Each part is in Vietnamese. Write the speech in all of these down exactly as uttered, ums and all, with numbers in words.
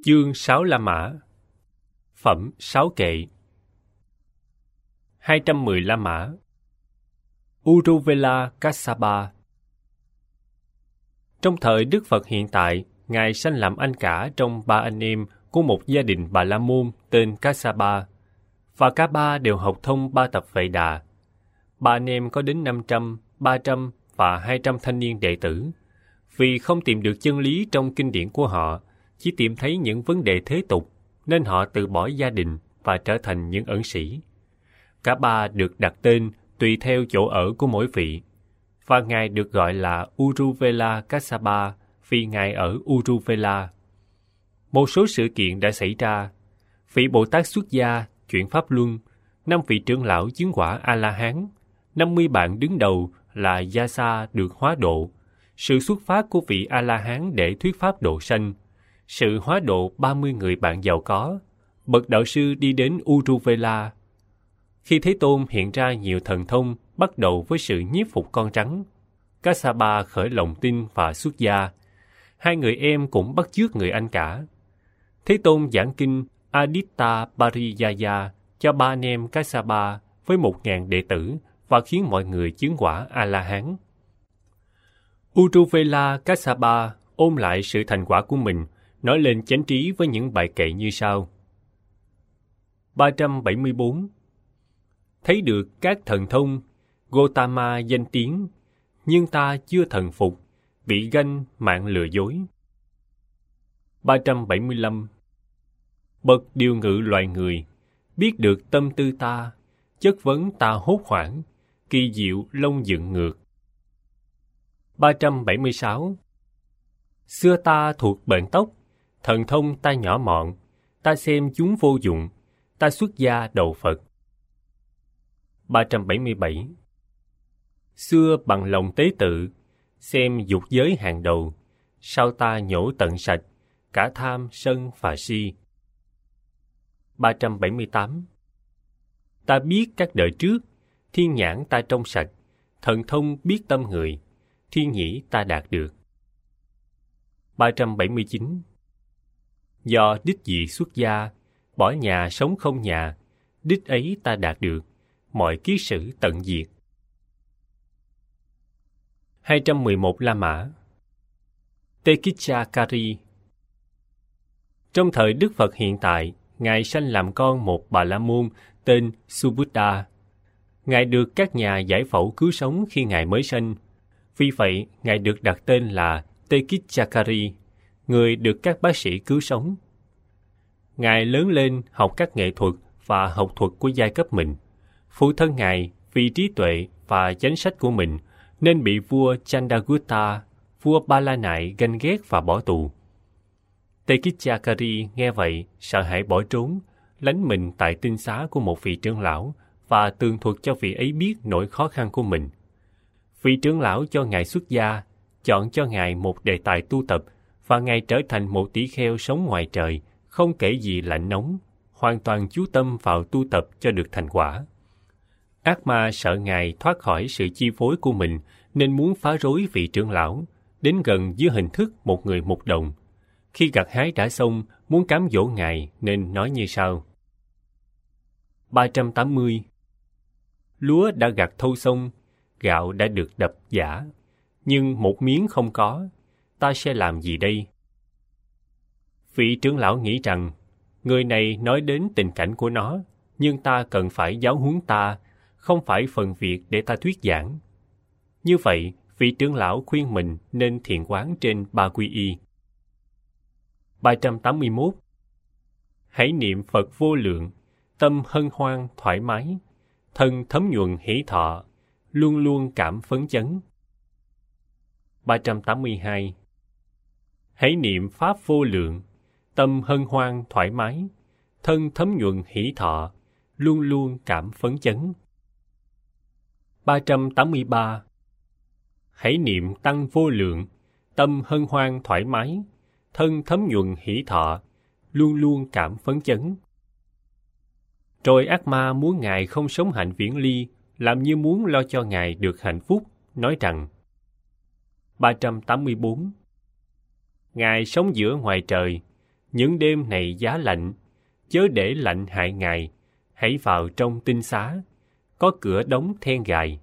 Chương sáu La Mã. Phẩm sáu kệ. hai trăm mười La Mã. Uruvela Kassapa. Trong thời Đức Phật hiện tại, Ngài sanh làm anh cả trong ba anh em của một gia đình Bà La Môn tên Kassapa, và cả ba đều học thông ba tập Vệ Đà. Ba anh em có đến năm trăm, ba trăm và hai trăm thanh niên đệ tử. Vì không tìm được chân lý trong kinh điển của họ, chỉ tìm thấy những vấn đề thế tục, nên họ từ bỏ gia đình và trở thành những ẩn sĩ. Cả ba được đặt tên tùy theo chỗ ở của mỗi vị, và Ngài được gọi là Uruvela Kassapa vì Ngài ở Uruvela. Một số sự kiện đã xảy ra. Vị Bồ Tát xuất gia, chuyển Pháp Luân, năm vị trưởng lão chứng quả A-la-hán, năm mươi bạn đứng đầu là Yasa được hóa độ, sự xuất phát của vị A-la-hán để thuyết pháp độ sanh, sự hóa độ ba mươi người bạn giàu có, bậc đạo sư đi đến Uruvela. Khi Thế Tôn hiện ra nhiều thần thông bắt đầu với sự nhiếp phục con rắn, Kassapa khởi lòng tin và xuất gia. Hai người em cũng bắt chước người anh cả. Thế Tôn giảng kinh Aditta Pariyaya cho ba anh em Kassapa với một ngàn đệ tử và khiến mọi người chứng quả A-la-hán. Uruvela Kassapa ôm lại sự thành quả của mình, nói lên chánh trí với những bài kệ như sau. ba trăm bảy mươi bốn. Thấy được các thần thông, Gotama danh tiếng, nhưng ta chưa thần phục, bị ganh mạng lừa dối. ba trăm bảy mươi lăm. Bậc điều ngự loài người, biết được tâm tư ta, chất vấn ta hốt hoảng, kỳ diệu lông dựng ngược. ba trăm bảy mươi sáu. Xưa ta thuộc bệnh tóc, thần thông ta nhỏ mọn, ta xem chúng vô dụng, ta xuất gia đầu Phật. ba trăm bảy mươi bảy. Xưa bằng lòng tế tự, xem dục giới hàng đầu, sao ta nhổ tận sạch, cả tham, sân và si. ba trăm bảy mươi tám. Ta biết các đời trước, thiên nhãn ta trong sạch, thần thông biết tâm người, thiên nhĩ ta đạt được. ba trăm bảy mươi chín. Do đích dị xuất gia, bỏ nhà sống không nhà, đích ấy ta đạt được, mọi kiết sử tận diệt. hai trăm mười một La Mã. Tekichakari. Trong thời Đức Phật hiện tại, Ngài sanh làm con một Bà La Môn tên Subhuddha. Ngài được các nhà giải phẫu cứu sống khi Ngài mới sanh. Vì vậy, Ngài được đặt tên là Tekichakari, người được các bác sĩ cứu sống. Ngài lớn lên học các nghệ thuật và học thuật của giai cấp mình. Phụ thân Ngài vì trí tuệ và chánh sách của mình nên bị vua Chandragupta, vua Ba La Nại ganh ghét và bỏ tù. Tekichakari nghe vậy sợ hãi bỏ trốn, lánh mình tại tinh xá của một vị trưởng lão và tường thuật cho vị ấy biết nỗi khó khăn của mình. Vị trưởng lão cho Ngài xuất gia, chọn cho Ngài một đề tài tu tập và Ngài trở thành một tỷ kheo sống ngoài trời, không kể gì lạnh nóng, hoàn toàn chú tâm vào tu tập cho được thành quả. Ác ma sợ Ngài thoát khỏi sự chi phối của mình nên muốn phá rối vị trưởng lão, đến gần dưới hình thức một người mục đồng. Khi gặt hái đã xong, muốn cám dỗ Ngài nên nói như sau. ba trăm tám mươi. Lúa đã gặt thâu xong, gạo đã được đập giã, nhưng một miếng không có, ta sẽ làm gì đây? Vị trưởng lão nghĩ rằng, người này nói đến tình cảnh của nó, nhưng ta cần phải giáo huấn ta, không phải phần việc để ta thuyết giảng. Như vậy, vị trưởng lão khuyên mình nên thiền quán trên ba quy y. ba trăm tám mươi mốt. Hãy niệm Phật vô lượng, tâm hân hoan thoải mái, thân thấm nhuần hỷ thọ, luôn luôn cảm phấn chấn. ba trăm tám mươi hai. Hãy niệm Pháp vô lượng, tâm hân hoan thoải mái, thân thấm nhuần hỷ thọ, luôn luôn cảm phấn chấn. ba trăm tám mươi ba. Hãy niệm Tăng vô lượng, tâm hân hoan thoải mái, thân thấm nhuần hỷ thọ, luôn luôn cảm phấn chấn. Rồi ác ma muốn Ngài không sống hạnh viễn ly, làm như muốn lo cho Ngài được hạnh phúc, nói rằng ba trăm tám mươi bốn. Ngài sống giữa ngoài trời, những đêm này giá lạnh, chớ để lạnh hại Ngài, hãy vào trong tinh xá, có cửa đóng then gài.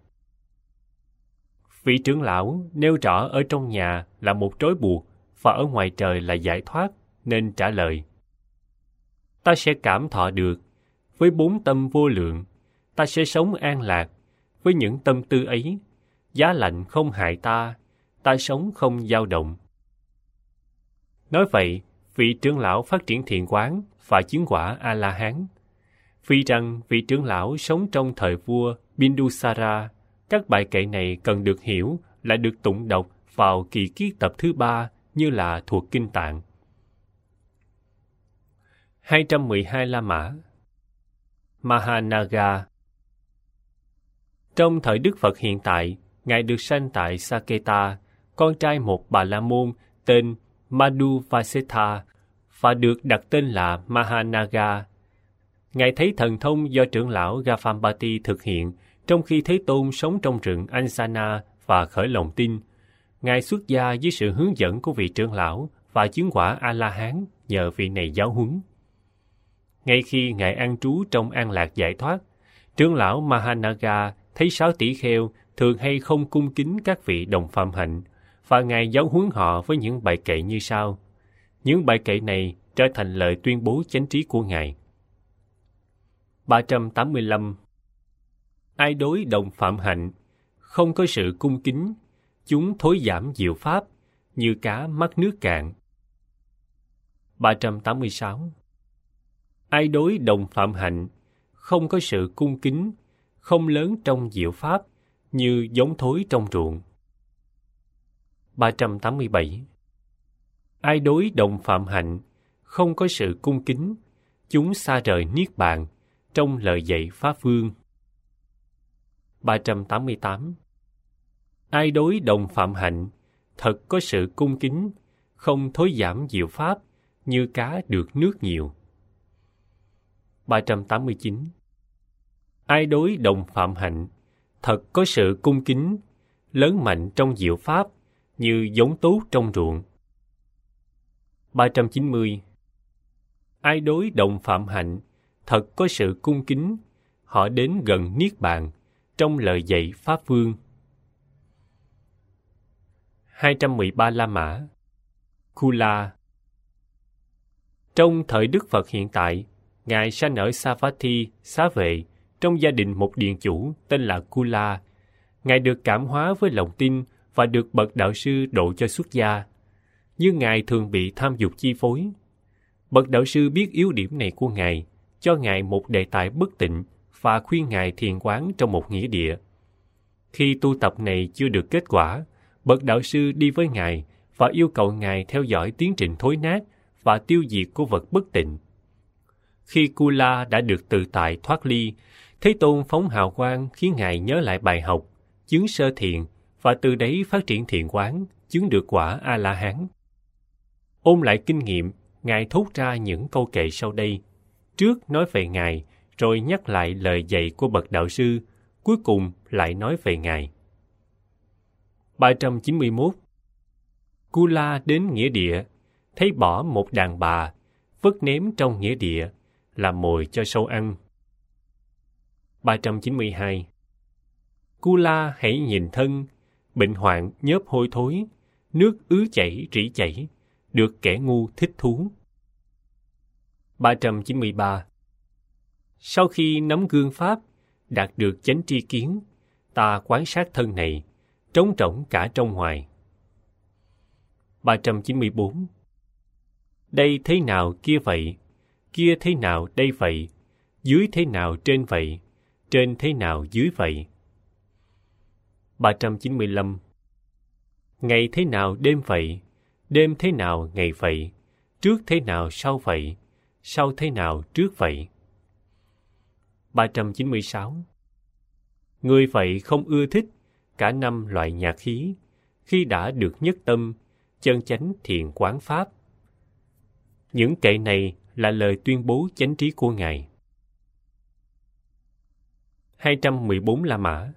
Vị trưởng lão nêu rõ ở trong nhà là một trói buộc và ở ngoài trời là giải thoát, nên trả lời: Ta sẽ cảm thọ được, với bốn tâm vô lượng, ta sẽ sống an lạc, với những tâm tư ấy, giá lạnh không hại ta, ta sống không dao động. Nói vậy, vị trưởng lão phát triển thiền quán và chứng quả A-la-hán. Vì rằng vị trưởng lão sống trong thời vua Bindusara, các bài kệ này cần được hiểu là được tụng đọc vào kỳ kiết tập thứ ba như là thuộc Kinh Tạng. hai trăm mười hai La Mã. Mahanaga. Trong thời Đức Phật hiện tại, Ngài được sanh tại Saketa, con trai một Bà La Môn tên Madhuvasetha, và được đặt tên là Mahanaga. Ngài thấy thần thông do trưởng lão Gafambati thực hiện trong khi Thế Tôn sống trong rừng Ansana và khởi lòng tin. Ngài xuất gia dưới sự hướng dẫn của vị trưởng lão và chứng quả A-la-hán nhờ vị này giáo huấn. Ngay khi Ngài an trú trong an lạc giải thoát, trưởng lão Mahanaga thấy sáu tỷ kheo thường hay không cung kính các vị đồng phạm hạnh, và Ngài giáo huấn họ với những bài kệ như sau. Những bài kệ này trở thành lời tuyên bố chánh trí của Ngài. ba trăm tám mươi lăm. Ai đối đồng phạm hạnh, không có sự cung kính, chúng thối giảm diệu pháp, như cá mắc nước cạn. ba trăm tám mươi sáu. Ai đối đồng phạm hạnh, không có sự cung kính, không lớn trong diệu pháp, như giống thối trong ruộng. ba trăm tám mươi bảy. Ai đối đồng phạm hạnh, không có sự cung kính, chúng xa rời niết bàn, trong lời dạy Pháp Vương. ba trăm tám mươi tám. Ai đối đồng phạm hạnh, thật có sự cung kính, không thối giảm diệu pháp, như cá được nước nhiều. ba trăm tám mươi chín. Ai đối đồng phạm hạnh, thật có sự cung kính, lớn mạnh trong diệu pháp, như giống tốt trong ruộng. ba trăm chín mươi. Ai đối đồng phạm hạnh, thật có sự cung kính, họ đến gần niết bàn, trong lời dạy Pháp Vương. hai trăm mười ba La Mã. Kula. Trong thời Đức Phật hiện tại, Ngài sanh ở Savatthi, Xá Vệ, trong gia đình một điền chủ tên là Kula. Ngài được cảm hóa với lòng tin và được bậc đạo sư độ cho xuất gia. Nhưng Ngài thường bị tham dục chi phối. Bậc đạo sư biết yếu điểm này của Ngài, cho Ngài một đề tài bất tịnh và khuyên Ngài thiền quán trong một nghĩa địa. Khi tu tập này chưa được kết quả, bậc đạo sư đi với Ngài và yêu cầu Ngài theo dõi tiến trình thối nát và tiêu diệt của vật bất tịnh. Khi Kula đã được tự tại thoát ly, Thế Tôn phóng hào quang khiến Ngài nhớ lại bài học, chứng sơ thiền và từ đấy phát triển thiền quán, chứng được quả A-la-hán. Ôn lại kinh nghiệm, Ngài thốt ra những câu kệ sau đây. Trước nói về Ngài, rồi nhắc lại lời dạy của bậc đạo sư, cuối cùng lại nói về Ngài. ba trăm chín mươi mốt. Kula đến nghĩa địa, thấy bỏ một đàn bà, vất ném trong nghĩa địa, làm mồi cho sâu ăn. ba trăm chín mươi hai. Kula hãy nhìn thân, bệnh hoạn nhớp hôi thối, nước ứ chảy rỉ chảy, được kẻ ngu thích thú. ba trăm chín mươi ba. Sau khi nắm gương pháp, đạt được chánh tri kiến, ta quan sát thân này, trống rỗng cả trong ngoài. ba trăm chín mươi bốn. Đây thế nào kia vậy, kia thế nào đây vậy, dưới thế nào trên vậy, trên thế nào dưới vậy. ba trăm chín mươi lăm. Ngày thế nào đêm vậy, đêm thế nào ngày vậy, trước thế nào sau vậy, sau thế nào trước vậy. ba trăm chín mươi sáu. Người vậy không ưa thích cả năm loại nhạc khí, khi đã được nhất tâm, chân chánh thiền quán pháp. Những kệ này là lời tuyên bố chánh trí của Ngài. hai trăm mười bốn La Mã.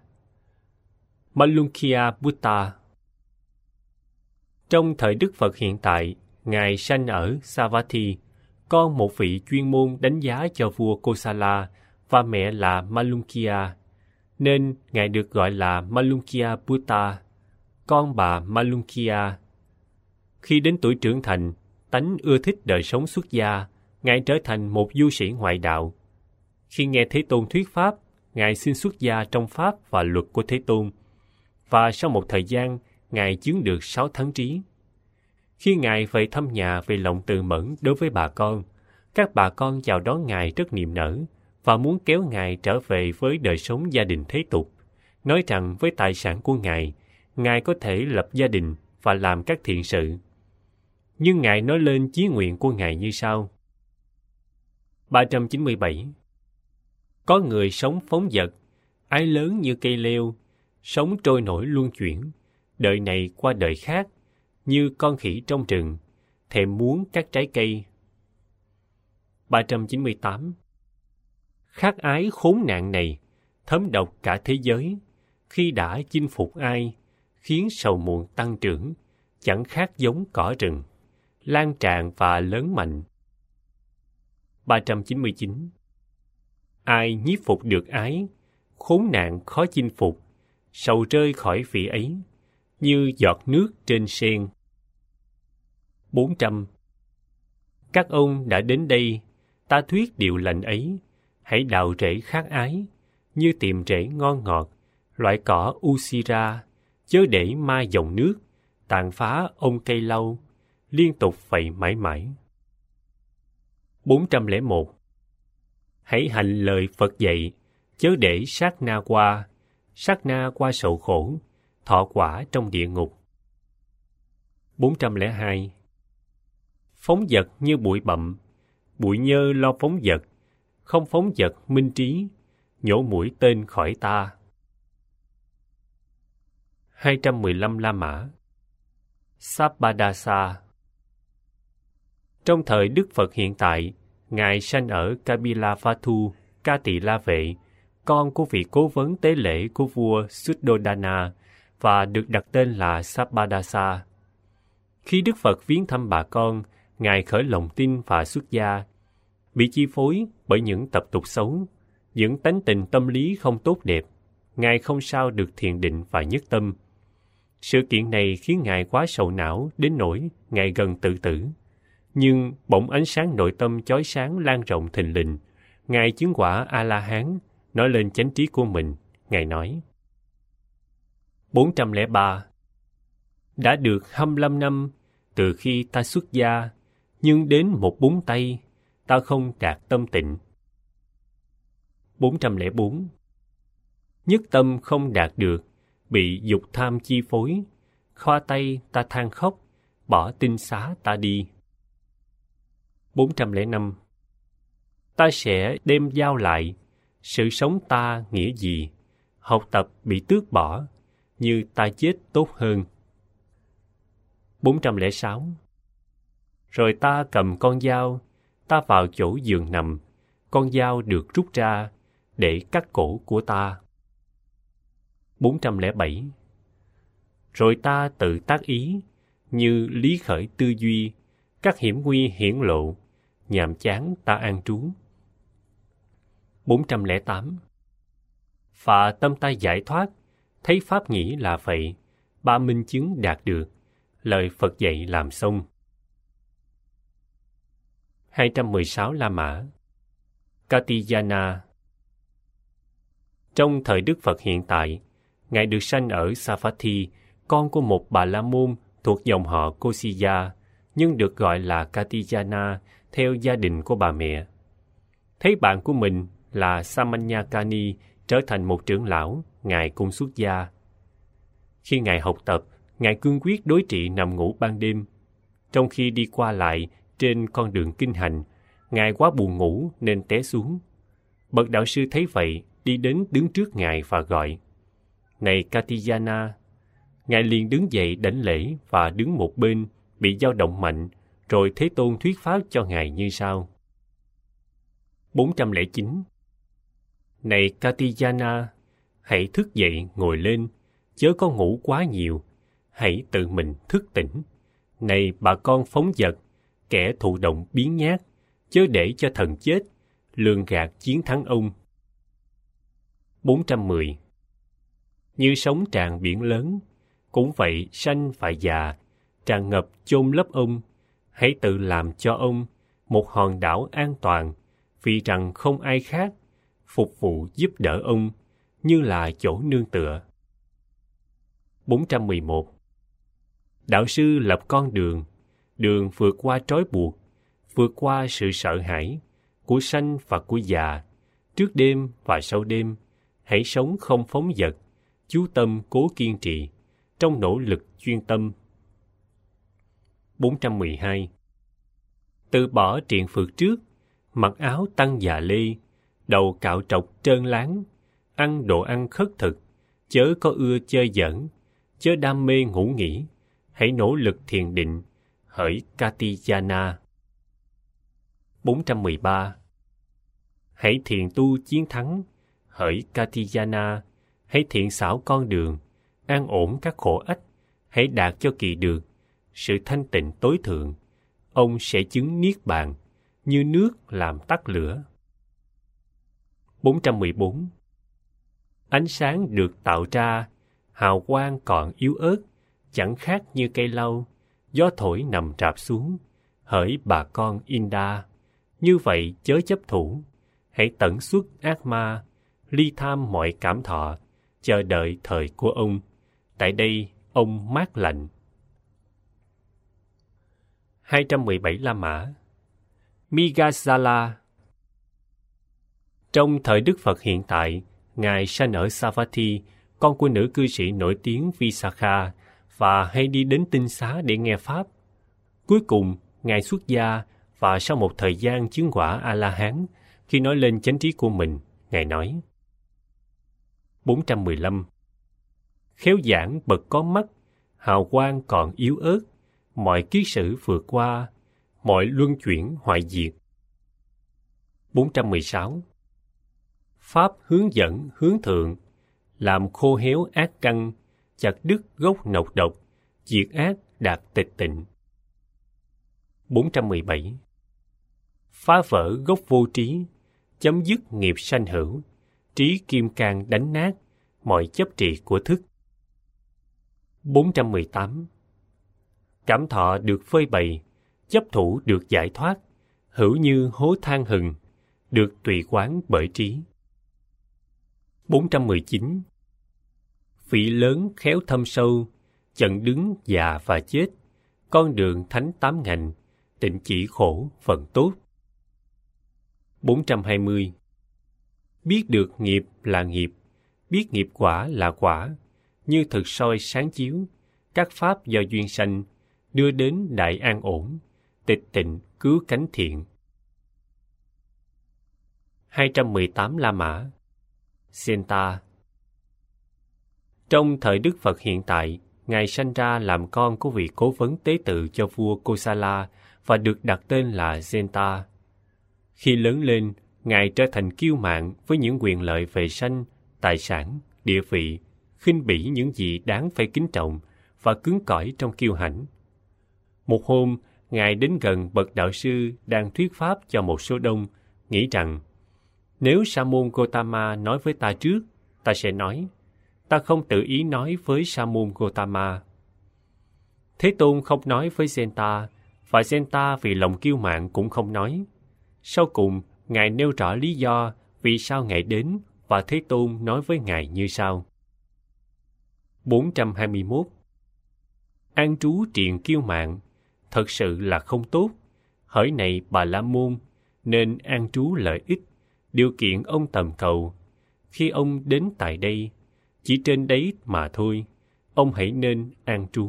Malunkhya Buddha. Trong thời Đức Phật hiện tại, Ngài sanh ở Savatthi, con một vị chuyên môn đánh giá cho vua Kosala và mẹ là Malunkia, nên Ngài được gọi là Malunkia Putta, con bà Malunkia. Khi đến tuổi trưởng thành, tánh ưa thích đời sống xuất gia, Ngài trở thành một du sĩ ngoại đạo. Khi nghe Thế Tôn thuyết pháp, Ngài xin xuất gia trong pháp và luật của Thế Tôn, và sau một thời gian, Ngài chứng được sáu thắng trí. Khi Ngài về thăm nhà về lòng từ mẫn đối với bà con, các bà con chào đón Ngài rất niềm nở và muốn kéo Ngài trở về với đời sống gia đình thế tục, nói rằng với tài sản của Ngài, Ngài có thể lập gia đình và làm các thiện sự. Nhưng Ngài nói lên chí nguyện của Ngài như sau. ba trăm chín mươi bảy. Có người sống phóng dật, ái lớn như cây leo, sống trôi nổi luân chuyển, đời này qua đời khác, như con khỉ trong rừng, thèm muốn các trái cây. ba trăm chín mươi tám. Khát ái khốn nạn này, thấm độc cả thế giới, khi đã chinh phục ai, khiến sầu muộn tăng trưởng, chẳng khác giống cỏ rừng, lan tràn và lớn mạnh. ba trăm chín mươi chín. Ai nhiếp phục được ái, khốn nạn khó chinh phục, sầu rơi khỏi vị ấy, như giọt nước trên sen. bốn trăm. Các ông đã đến đây, ta thuyết điều lành ấy, hãy đào rễ khát ái, như tìm rễ ngon ngọt, loại cỏ Usira, chớ để ma dòng nước, tàn phá ông cây lau, liên tục vậy mãi mãi. bốn trăm lẻ một. Hãy hành lời Phật dạy, chớ để sát na qua, sát na qua sầu khổ, thọ quả trong địa ngục. bốn trăm lẻ hai. Phóng dật như bụi bặm, bụi nhơ lo phóng dật, không phóng dật minh trí, nhổ mũi tên khỏi ta. hai trăm mười lăm La Mã. Sabbadasa. Trong thời Đức Phật hiện tại, Ngài sanh ở Kapilavatthu, Ca Tỳ La Vệ, con của vị cố vấn tế lễ của vua Suddhodana, và được đặt tên là Sabbadasa. Khi Đức Phật viếng thăm bà con, Ngài khởi lòng tin và xuất gia, bị chi phối bởi những tập tục xấu, những tánh tình tâm lý không tốt đẹp. Ngài không sao được thiền định và nhất tâm. Sự kiện này khiến Ngài quá sầu não đến nỗi Ngài gần tự tử. Nhưng bỗng ánh sáng nội tâm chói sáng lan rộng thình lình. Ngài chứng quả A-la-hán, nói lên chánh trí của mình. Ngài nói. bốn trăm lẻ ba. Đã được hai mươi lăm năm từ khi ta xuất gia, nhưng đến một búng tay, ta không đạt tâm tịnh. bốn trăm lẻ bốn. Nhất tâm không đạt được, bị dục tham chi phối, khoa tay ta than khóc, bỏ tinh xá ta đi. bốn trăm lẻ năm. Ta sẽ đem giao lại, sự sống ta nghĩa gì, học tập bị tước bỏ, như ta chết tốt hơn. bốn trăm lẻ sáu. Rồi ta cầm con dao, ta vào chỗ giường nằm, con dao được rút ra để cắt cổ của ta. bốn trăm lẻ bảy. Rồi ta tự tác ý, như lý khởi tư duy, các hiểm nguy hiển lộ, nhàm chán ta an trú. bốn trăm lẻ tám. Phà tâm ta giải thoát, thấy pháp nhĩ là vậy, ba minh chứng đạt được, lời Phật dạy làm xong. hai trăm mười sáu La Mã. Katyayana. Trong thời Đức Phật hiện tại, Ngài được sanh ở Savatthi, con của một bà la môn thuộc dòng họ Kosiya, nhưng được gọi là Katyayana theo gia đình của bà mẹ. Thấy bạn của mình là Samanyakani trở thành một trưởng lão, Ngài cũng xuất gia. Khi Ngài học tập, Ngài cương quyết đối trị nằm ngủ ban đêm. Trong khi đi qua lại trên con đường kinh hành, Ngài quá buồn ngủ nên té xuống. Bậc đạo sư thấy vậy, đi đến đứng trước Ngài và gọi, này Katyayana. Ngài liền đứng dậy đảnh lễ và đứng một bên, bị dao động mạnh, rồi Thế Tôn thuyết pháp cho Ngài như sau. bốn trăm lẻ chín. Này Katyayana, hãy thức dậy ngồi lên, chớ có ngủ quá nhiều, hãy tự mình thức tỉnh. Này bà con phóng dật, kẻ thụ động biến nhát, chớ để cho thần chết, lường gạt chiến thắng ông. bốn trăm mười. Như sóng tràn biển lớn, cũng vậy sanh và già, tràn ngập chôn lấp ông. Hãy tự làm cho ông một hòn đảo an toàn, vì rằng không ai khác phục vụ giúp đỡ ông như là chỗ nương tựa. bốn trăm mười một. Đạo sư lập con đường, đường vượt qua trói buộc, vượt qua sự sợ hãi của sanh và của già, trước đêm và sau đêm. Hãy sống không phóng dật, chú tâm cố kiên trì, trong nỗ lực chuyên tâm. bốn trăm mười hai. Từ bỏ triện phượt trước, mặc áo tăng già lê, đầu cạo trọc trơn láng, ăn đồ ăn khất thực, chớ có ưa chơi giỡn, chớ đam mê ngủ nghỉ. Hãy nỗ lực thiền định, hỡi Katiyana. bốn trăm mười ba. Hãy thiền tu chiến thắng, hỡi Katiyana. Hãy thiện xảo con đường, an ổn các khổ ách. Hãy đạt cho kỳ được sự thanh tịnh tối thượng. Ông sẽ chứng niết bàn, như nước làm tắt lửa. bốn trăm mười bốn. Ánh sáng được tạo ra, hào quang còn yếu ớt, chẳng khác như cây lau, gió thổi nằm rạp xuống. Hỡi bà con Inda, như vậy chớ chấp thủ. Hãy tận xuất ác ma, ly tham mọi cảm thọ, chờ đợi thời của ông. Tại đây ông mát lạnh. hai trăm mười bảy La Mã. Migasala. Trong thời Đức Phật hiện tại, Ngài sanh ở Savatthi, con của nữ cư sĩ nổi tiếng Visakha, và hay đi đến tinh xá để nghe Pháp. Cuối cùng, Ngài xuất gia, và sau một thời gian chứng quả A-la-hán, khi nói lên chánh trí của mình, Ngài nói: bốn trăm mười lăm. Khéo giảng bậc có mắt, hào quang còn yếu ớt, mọi kiết sử vượt qua, mọi luân chuyển hoại diệt. bốn trăm mười sáu. Pháp hướng dẫn hướng thượng, làm khô héo ác căn, chặt đứt gốc nọc độc, diệt ác đạt tịch tịnh. bốn trăm mười bảy. Phá vỡ gốc vô trí, chấm dứt nghiệp sanh hữu, trí kim cang đánh nát mọi chấp trị của thức. bốn trăm mười tám. Cảm thọ được phơi bày, chấp thủ được giải thoát, hữu như hố than hừng, được tùy quán bởi trí. bốn trăm mười chín. Vị lớn khéo thâm sâu, chận đứng già và chết, con đường thánh tám ngành, tịnh chỉ khổ phần tốt. bốn trăm hai mươi. Biết được nghiệp là nghiệp, biết nghiệp quả là quả, như thực soi sáng chiếu, các pháp do duyên sanh, đưa đến đại an ổn, tịch tịnh cứu cánh thiện. hai trăm mười tám La Mã. Senta. Trong thời Đức Phật hiện tại, Ngài sanh ra làm con của vị cố vấn tế tự cho vua Kosala và được đặt tên là Senta. Khi lớn lên, Ngài trở thành kiêu mạn với những quyền lợi về sanh, tài sản, địa vị, khinh bỉ những gì đáng phải kính trọng và cứng cỏi trong kiêu hãnh. Một hôm, Ngài đến gần bậc đạo sư đang thuyết pháp cho một số đông, nghĩ rằng: nếu Sa môn Gotama nói với ta trước, ta sẽ nói. Ta không tự ý nói với Sa môn Gotama. Thế Tôn không nói với Senta, và Senta vì lòng kiêu mạn cũng không nói. Sau cùng, Ngài nêu rõ lý do vì sao Ngài đến, và Thế Tôn nói với Ngài như sau. bốn trăm hai mươi mốt. An trú triền kiêu mạn, thật sự là không tốt. Hỡi này Bà La Môn, nên an trú lợi ích, điều kiện ông tầm cầu. Khi ông đến tại đây, chỉ trên đấy mà thôi, ông hãy nên an trú.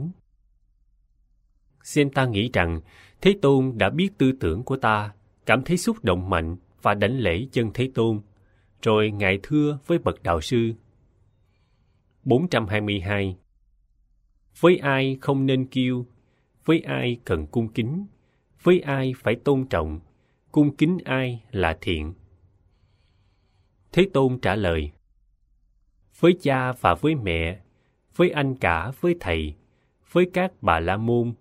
Senta nghĩ rằng Thế Tôn đã biết tư tưởng của ta, cảm thấy xúc động mạnh và đảnh lễ chân Thế Tôn. Rồi Ngài thưa với bậc đạo sư. bốn trăm hai mươi hai. Với ai không nên kiêu, với ai cần cung kính, với ai phải tôn trọng, cung kính ai là thiện. Thế Tôn trả lời: với cha và với mẹ, với anh cả với thầy, với các bà la môn,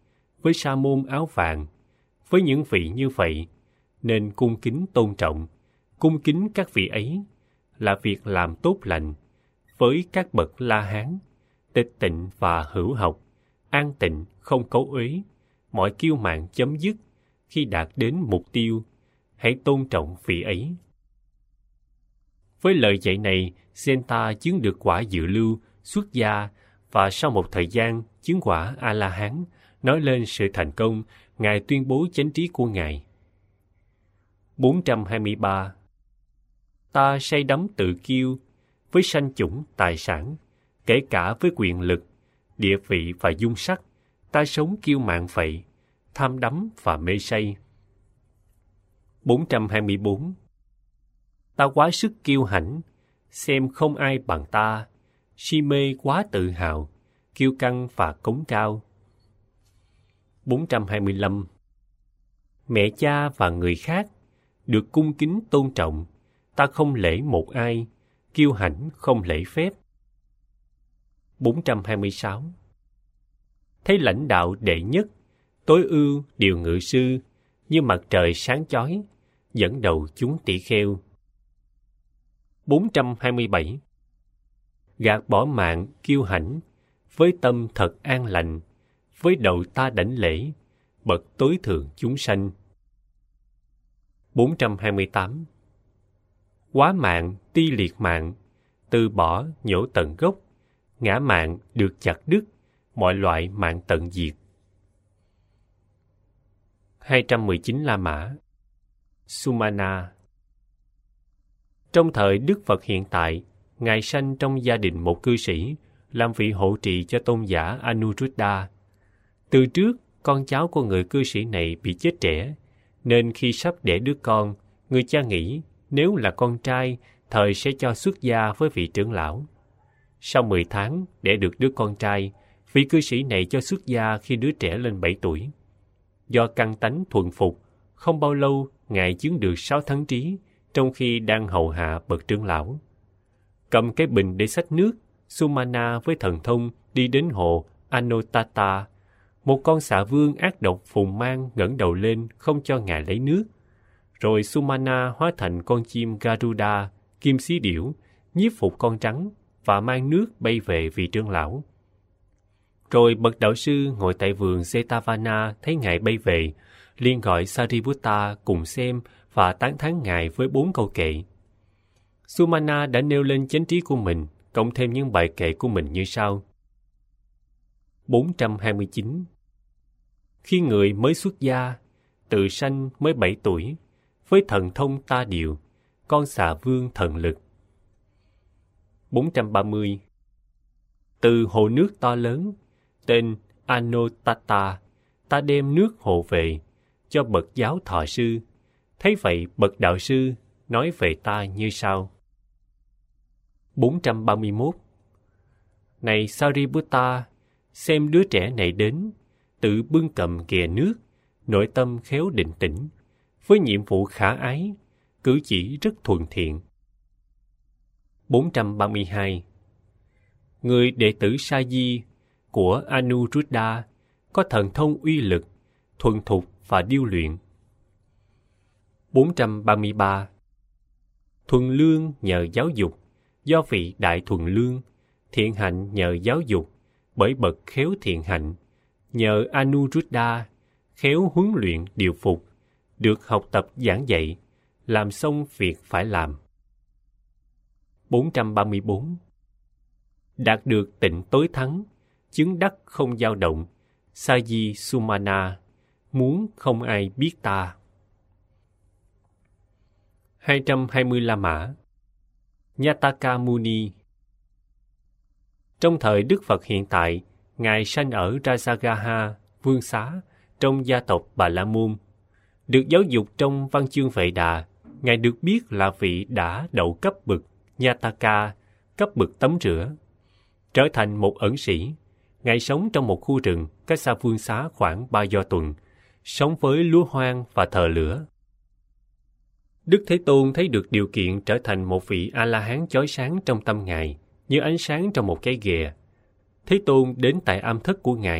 với sa môn áo vàng, với những vị như vậy, nên cung kính tôn trọng, cung kính các vị ấy là việc làm tốt lành với các bậc La Hán, tịch tịnh và hữu học, an tịnh không cấu uế, mọi kiêu mạn chấm dứt. Khi đạt đến mục tiêu, hãy tôn trọng vị ấy. Với lời dạy này, Senta chứng được quả dự lưu, xuất gia, và sau một thời gian chứng quả A-la-hán, nói lên sự thành công, Ngài tuyên bố chánh trí của Ngài. bốn trăm hai mươi ba. Ta say đắm tự kiêu, với sanh chủng tài sản, kể cả với quyền lực, địa vị và dung sắc, ta sống kiêu mạn vậy, tham đắm và mê say. bốn trăm hai mươi bốn. Ta quá sức kiêu hãnh, xem không ai bằng ta, si mê quá tự hào, kiêu căng và cống cao. bốn trăm hai mươi lăm. Mẹ cha và người khác được cung kính tôn trọng, ta không lễ một ai, kiêu hãnh không lễ phép. bốn trăm hai mươi sáu. Thấy lãnh đạo đệ nhất, tối ưu điều ngự sư, như mặt trời sáng chói, dẫn đầu chúng tỷ kheo. bốn trăm hai mươi bảy. Gạt bỏ mạng kiêu hãnh, với tâm thật an lành, với đầu ta đảnh lễ, bậc tối thượng chúng sanh. bốn trăm hai mươi tám. Quá mạng ti liệt mạng, từ bỏ nhổ tận gốc, ngã mạng được chặt đứt, mọi loại mạng tận diệt. hai trăm mười chín La Mã. Sumana. Trong thời Đức Phật hiện tại, Ngài sanh trong gia đình một cư sĩ, làm vị hộ trì cho tôn giả Anuruddha. Từ trước, con cháu của người cư sĩ này bị chết trẻ, nên khi sắp đẻ đứa con, người cha nghĩ nếu là con trai, thời sẽ cho xuất gia với vị trưởng lão. Sau mười tháng, đẻ được đứa con trai, vị cư sĩ này cho xuất gia khi đứa trẻ lên bảy tuổi. Do căn tánh thuần phục, không bao lâu Ngài chứng được sáu thắng trí, trong khi đang hầu hạ bậc trưởng lão. Cầm cái bình để xách nước, Sumana với thần thông đi đến hồ Anottata. Một con xà vương ác độc phùng mang ngẩng đầu lên không cho Ngài lấy nước. Rồi Sumana hóa thành con chim Garuda, kim xí điểu, nhiếp phục con trắng và mang nước bay về vị trưởng lão. Rồi bậc đạo sư ngồi tại vườn Jetavana thấy Ngài bay về, liền gọi Sariputta cùng xem và tán thán Ngài với bốn câu kệ. Sumana đã nêu lên chánh trí của mình, cộng thêm những bài kệ của mình như sau. bốn trăm hai mươi chín. Khi người mới xuất gia, tự sanh mới bảy tuổi, với thần thông ta điều, con xà vương thần lực. bốn trăm ba mươi. Từ hồ nước to lớn, tên Anottata, ta đem nước hồ về, cho bậc giáo thọ sư. Thấy vậy, bậc đạo sư nói về ta như sau. bốn trăm ba mươi mốt. Này Sariputta, xem đứa trẻ này đến, tự bưng cầm ghè nước, nội tâm khéo định tĩnh, với nhiệm vụ khả ái, cử chỉ rất thuần thiện. bốn trăm ba mươi hai. Người đệ tử Sa Di của Anuruddha có thần thông uy lực, thuần thục và điêu luyện. bốn trăm ba mươi ba. Thuần lương nhờ giáo dục, do vị đại thuần lương, thiện hạnh nhờ giáo dục, bởi bậc khéo thiện hạnh, nhờ Anuruddha, khéo huấn luyện điều phục, được học tập giảng dạy, làm xong việc phải làm. bốn trăm ba mươi bốn. Đạt được tịnh tối thắng, chứng đắc không dao động, Sa Di Sumana, muốn không ai biết ta. hai trăm hai mươi La Mã. Nyataka Muni. Trong thời Đức Phật hiện tại, Ngài sanh ở Rajagaha, vương xá, trong gia tộc Bà La Môn. Được giáo dục trong văn chương Vệ Đà, Ngài được biết là vị đã đậu cấp bậc Nyataka, cấp bậc tắm rửa. Trở thành một ẩn sĩ, Ngài sống trong một khu rừng cách xa vương xá khoảng ba do tuần, sống với lúa hoang và thờ lửa. Đức Thế Tôn thấy được điều kiện trở thành một vị A-la-hán chói sáng trong tâm Ngài, như ánh sáng trong một cái ghè. Thế Tôn đến tại am thất của Ngài,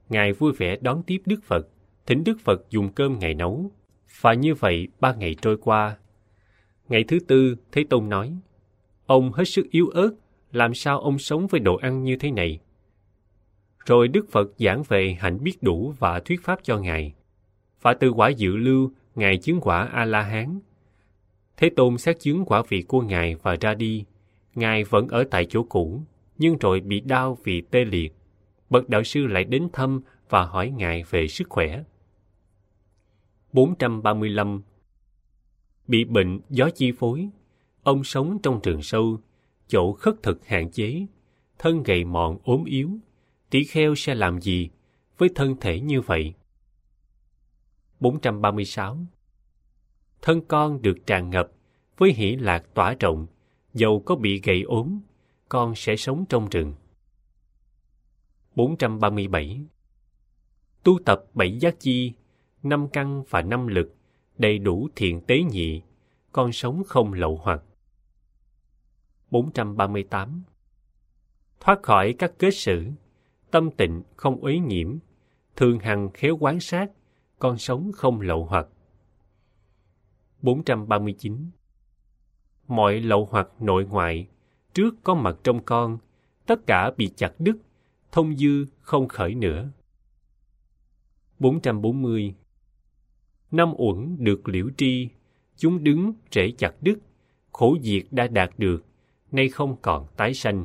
Ngài vui vẻ đón tiếp Đức Phật, thỉnh Đức Phật dùng cơm Ngài nấu. Và như vậy ba ngày trôi qua. Ngày thứ tư, Thế Tôn nói, ông hết sức yếu ớt, làm sao ông sống với đồ ăn như thế này? Rồi Đức Phật giảng về hạnh biết đủ và thuyết pháp cho Ngài. Và từ quả dự lưu, Ngài chứng quả A-la-hán. Thế Tôn xét chứng quả vị của Ngài và ra đi. Ngài vẫn ở tại chỗ cũ, nhưng rồi bị đau vì tê liệt. Bậc đạo sư lại đến thăm và hỏi Ngài về sức khỏe. bốn trăm ba mươi lăm. Bị bệnh gió chi phối, ông sống trong rừng sâu, chỗ khất thực hạn chế, thân gầy mòn ốm yếu, tỷ kheo sẽ làm gì với thân thể như vậy? bốn trăm ba mươi sáu. Thân con được tràn ngập với hỷ lạc tỏa rộng, dầu có bị gầy ốm, con sẽ sống trong rừng. bốn trăm ba mươi bảy. Tu tập bảy giác chi, năm căn và năm lực, đầy đủ thiện tế nhị, con sống không lậu hoặc. bốn trăm ba mươi tám. Thoát khỏi các kết sử, tâm tịnh không uế nhiễm, thường hằng khéo quán sát, con sống không lậu hoặc. bốn trăm ba mươi chín. Mọi lậu hoặc nội ngoại, trước có mặt trong con, tất cả bị chặt đứt, thông dư không khởi nữa. bốn trăm bốn mươi. Năm uẩn được liễu tri, chúng đứng rễ chặt đứt, khổ diệt đã đạt được, nay không còn tái sanh.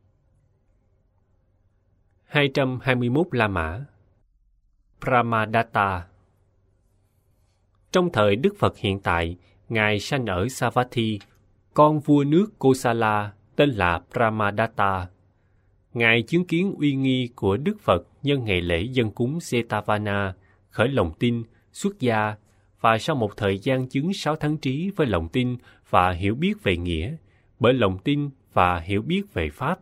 hai trăm hai mươi mốt La Mã. Brahmadatta. Trong thời Đức Phật hiện tại, Ngài sanh ở Savatthi, con vua nước Kosala tên là Brahmadatta. Ngài chứng kiến uy nghi của Đức Phật nhân ngày lễ dân cúng Jetavana, khởi lòng tin, xuất gia, và sau một thời gian chứng sáu tháng trí với lòng tin và hiểu biết về nghĩa, bởi lòng tin và hiểu biết về Pháp.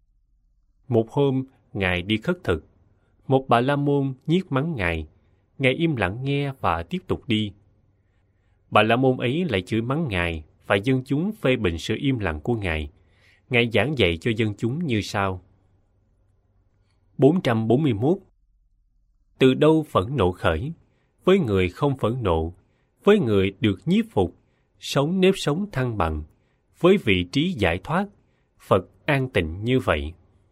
Một hôm, Ngài đi khất thực. Một bà la môn nhiếc mắng Ngài. Ngài im lặng nghe và tiếp tục đi. Bà la môn ấy lại chửi mắng Ngài, và dân chúng phê bình sự im lặng của Ngài. Ngài giảng dạy cho dân chúng như sau. bốn trăm bốn mươi mốt. Từ đâu phẫn nộ khởi? Với người không phẫn nộ, với người được nhiếp phục, sống nếp sống thăng bằng, với vị trí giải thoát, Phật an tịnh như vậy.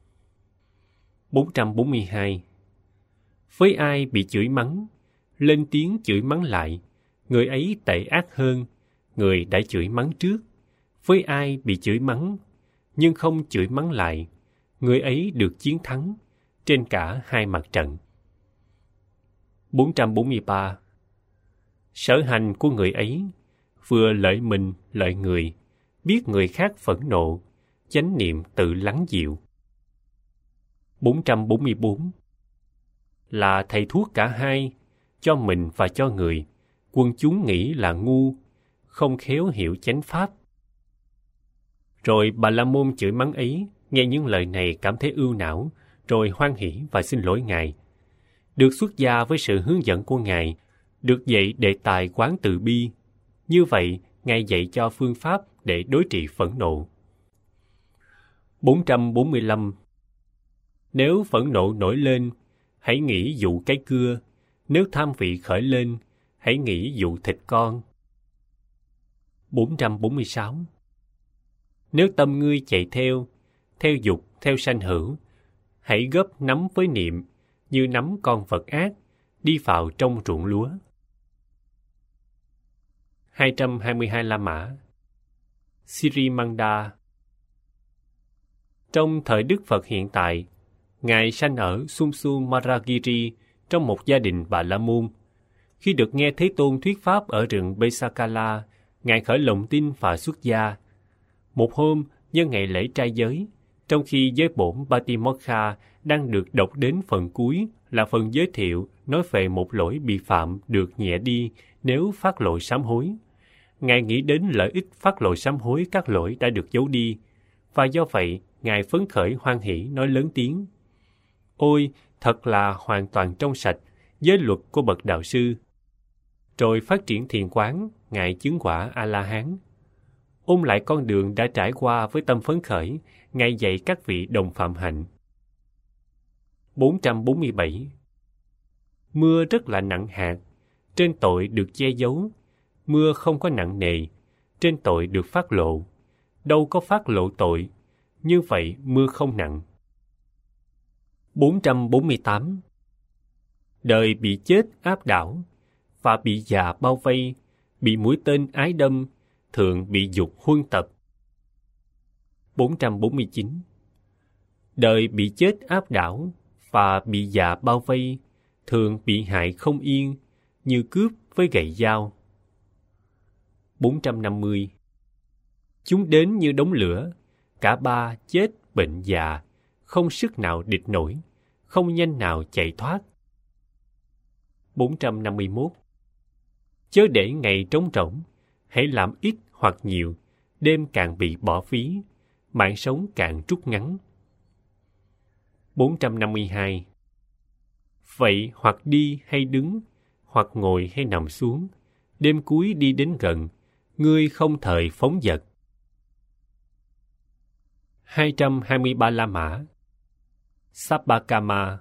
bốn trăm bốn mươi hai. Với ai bị chửi mắng, lên tiếng chửi mắng lại, người ấy tệ ác hơn người đã chửi mắng trước. Với ai bị chửi mắng, nhưng không chửi mắng lại, người ấy được chiến thắng trên cả hai mặt trận. bốn trăm bốn mươi ba. Sở hành của người ấy, vừa lợi mình lợi người, biết người khác phẫn nộ, chánh niệm tự lắng dịu. bốn trăm bốn mươi bốn. Là thầy thuốc cả hai, cho mình và cho người, quân chúng nghĩ là ngu, không khéo hiểu chánh pháp. Rồi bà la môn chửi mắng ấy, nghe những lời này cảm thấy ưu não, rồi hoan hỉ và xin lỗi Ngài. Được xuất gia với sự hướng dẫn của Ngài, được dạy đề tài quán từ bi. Như vậy, Ngài dạy cho phương pháp để đối trị phẫn nộ. bốn trăm bốn mươi lăm. Nếu phẫn nộ nổi lên, hãy nghĩ dụ cái cưa. Nếu tham vị khởi lên, hãy nghĩ dụ thịt con. bốn trăm bốn mươi sáu. Nếu tâm ngươi chạy theo, theo dục, theo sanh hữu, hãy gấp nắm với niệm, như nắm con vật ác, đi vào trong ruộng lúa. hai trăm hai mươi hai La Mã. Sirimanda. Trong thời Đức Phật hiện tại, Ngài sanh ở Sumsumaragiri trong một gia đình Bà La Môn. Khi được nghe Thế Tôn thuyết pháp ở rừng Besakala, Ngài khởi lòng tin và xuất gia. Một hôm, nhân ngày lễ trai giới, trong khi giới bổn Patimokkha đang được đọc đến phần cuối là phần giới thiệu nói về một lỗi bị phạm được nhẹ đi nếu phát lỗi sám hối. Ngài nghĩ đến lợi ích phát lỗi sám hối các lỗi đã được giấu đi, và do vậy, Ngài phấn khởi hoan hỷ nói lớn tiếng: Ôi, thật là hoàn toàn trong sạch, giới luật của bậc đạo sư. Rồi phát triển thiền quán, Ngài chứng quả A-la-hán. Ôn lại con đường đã trải qua với tâm phấn khởi, Ngài dạy các vị đồng phạm hạnh. bốn trăm bốn mươi bảy. mưa rất là nặng hạt, trên tội được che giấu. Mưa không có nặng nề, trên tội được phát lộ. Đâu có phát lộ tội, như vậy mưa không nặng. bốn trăm bốn mươi tám. Đời bị chết áp đảo, và bị già bao vây, bị mũi tên ái đâm, thường bị dục huân tập. bốn trăm bốn mươi chín. Đời bị chết áp đảo, và bị già bao vây, thường bị hại không yên, như cướp với gậy dao. bốn trăm năm mươi. Chúng đến như đống lửa, cả ba chết bệnh già, không sức nào địch nổi, không nhanh nào chạy thoát. bốn trăm năm mươi mốt. Chớ để ngày trống rỗng, hãy làm ít hoặc nhiều, đêm càng bị bỏ phí, mạng sống càng rút ngắn. bốn trăm năm mươi hai. Vậy hoặc đi hay đứng, hoặc ngồi hay nằm xuống, đêm cuối đi đến gần, ngươi không thời phóng dật. hai trăm hai mươi ba La Mã. Sabbakama.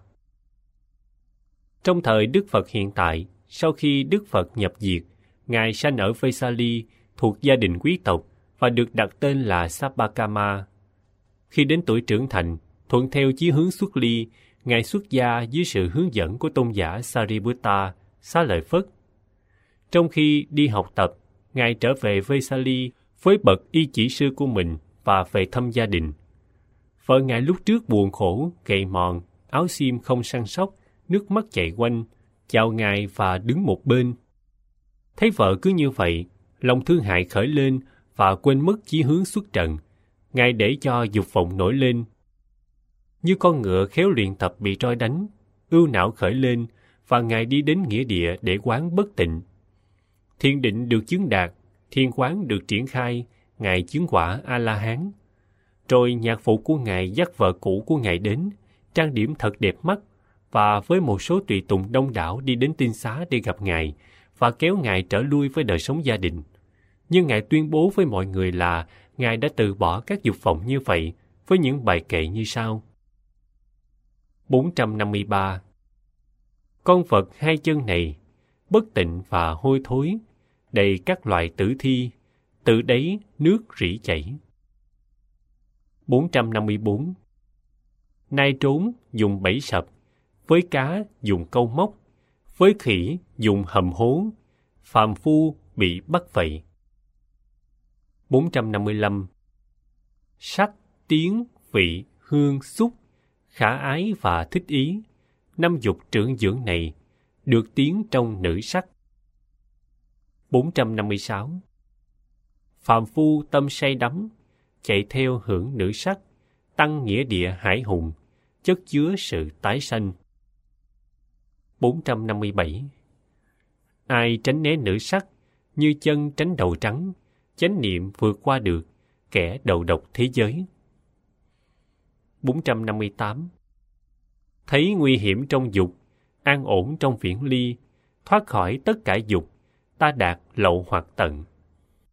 Trong thời Đức Phật hiện tại, sau khi Đức Phật nhập diệt, Ngài sanh ở Vesali thuộc gia đình quý tộc và được đặt tên là Sabbakama. Khi đến tuổi trưởng thành, thuận theo chí hướng xuất ly, Ngài xuất gia dưới sự hướng dẫn của tôn giả Sariputta, Xá Lợi Phất. Trong khi đi học tập, Ngài trở về Vesali với bậc y chỉ sư của mình và về thăm gia đình. Vợ Ngài lúc trước buồn khổ, gầy mòn, áo xiêm không săn sóc, nước mắt chảy quanh, chào Ngài và đứng một bên. Thấy vợ cứ như vậy, lòng thương hại khởi lên và quên mất chí hướng xuất trần. Ngài để cho dục vọng nổi lên. Như con ngựa khéo luyện tập bị roi đánh, ưu não khởi lên và Ngài đi đến nghĩa địa để quán bất tịnh. Thiền định được chứng đạt, thiên quán được triển khai, Ngài chứng quả A-la-hán. Rồi nhạc phụ của Ngài dắt vợ cũ của Ngài đến, trang điểm thật đẹp mắt, và với một số tùy tùng đông đảo đi đến tinh xá để gặp Ngài và kéo Ngài trở lui với đời sống gia đình. Nhưng Ngài tuyên bố với mọi người là Ngài đã từ bỏ các dục vọng như vậy với những bài kệ như sau. bốn trăm năm mươi ba. Con vật hai chân này, bất tịnh và hôi thối, đầy các loại tử thi, tự đấy nước rỉ chảy. bốn trăm năm mươi bốn. Nai trốn dùng bẫy sập, với cá dùng câu móc, với khỉ dùng hầm hố, phàm phu bị bắt vậy. bốn trăm năm mươi lăm. Sắc, tiếng, vị, hương, xúc, khả ái và thích ý, năm dục trưởng dưỡng này, được tiến trong nữ sắc. bốn trăm năm mươi sáu. Phàm phu tâm say đắm, chạy theo hưởng nữ sắc, tăng nghĩa địa hải hùng, chất chứa sự tái sanh. bốn trăm năm mươi bảy. Ai tránh né nữ sắc, như chân tránh đầu trắng, chánh niệm vượt qua được, kẻ đầu độc thế giới. bốn trăm năm mươi tám. Thấy nguy hiểm trong dục, an ổn trong viễn ly, thoát khỏi tất cả dục, ta đạt lậu hoặc tận.